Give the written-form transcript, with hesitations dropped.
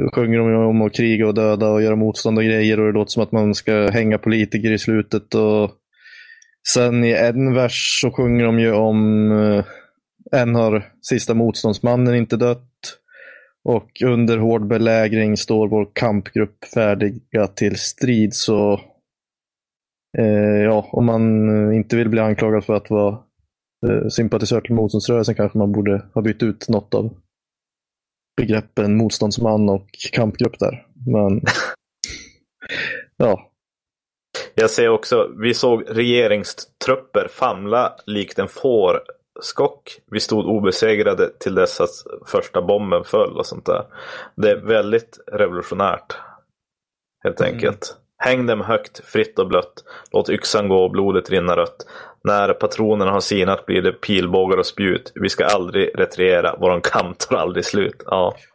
sjunger de om att kriga och döda och göra motstånd och grejer, och det låter som att man ska hänga politiker i slutet. Och sen i en vers så sjunger de ju om än har sista motståndsmannen inte dött, och under hård belägring står vår kampgrupp färdiga till strid. Så ja, om man inte vill bli anklagad för att vara sympatisör till motståndsrörelsen kanske man borde ha bytt ut något av begreppen motståndsman och kampgrupp där. Men ja. Jag ser också, vi såg regeringstrupper famla likt en fårskock. Vi stod obesegrade till dess att första bomben föll och sånt där. Det är väldigt revolutionärt, helt enkelt. Häng dem högt, fritt och blött. Låt yxan gå och blodet rinna rött. När patronerna har sinat blir det pilbågar och spjut. Vi ska aldrig retirera, våran kamp tar aldrig slut. Ja.